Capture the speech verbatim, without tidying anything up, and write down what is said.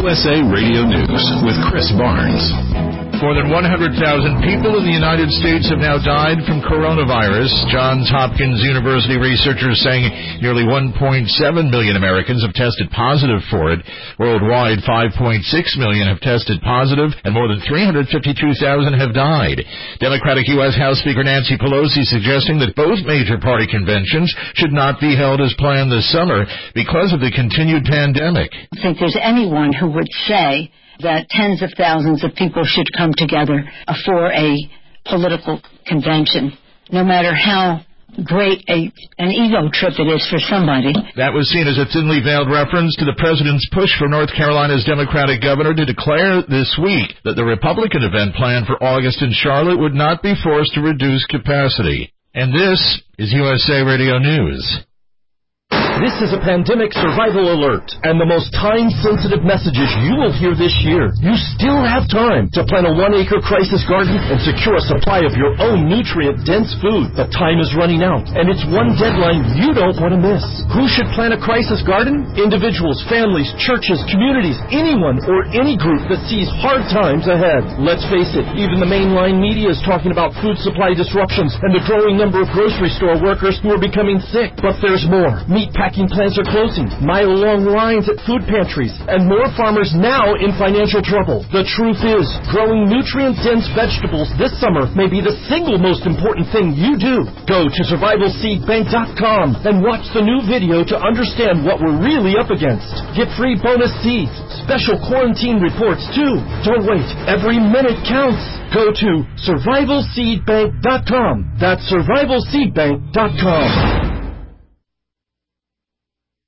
U S A Radio News with Chris Barnes. More than one hundred thousand people in the United States have now died from coronavirus. Johns Hopkins University researchers saying nearly one point seven million Americans have tested positive for it. Worldwide, five point six million have tested positive, and more than three hundred fifty-two thousand have died. Democratic U S House Speaker Nancy Pelosi suggesting that both major party conventions should not be held as planned this summer because of the continued pandemic. I think there's anyone who would say that tens of thousands of people should come together for a political convention, no matter how great a, an ego trip it is for somebody. That was seen as a thinly veiled reference to the president's push for North Carolina's Democratic governor to declare this week that the Republican event planned for August in Charlotte would not be forced to reduce capacity. And this is U S A Radio News. This is a pandemic survival alert, and the most time-sensitive messages you will hear this year. You still have time to plant a one-acre crisis garden and secure a supply of your own nutrient-dense food. But time is running out, and it's one deadline you don't want to miss. Who should plant a crisis garden? Individuals, families, churches, communities, anyone or any group that sees hard times ahead. Let's face it, even the mainline media is talking about food supply disruptions and the growing number of grocery store workers who are becoming sick. But there's more. Meat packing plants are closing, mile-long lines at food pantries, and more farmers now in financial trouble. The truth is, growing nutrient-dense vegetables this summer may be the single most important thing you do. Go to survival seed bank dot com and watch the new video to understand what we're really up against. Get free bonus seeds, special quarantine reports too. Don't wait. Every minute counts. Go to survival seed bank dot com. That's survival seed bank dot com.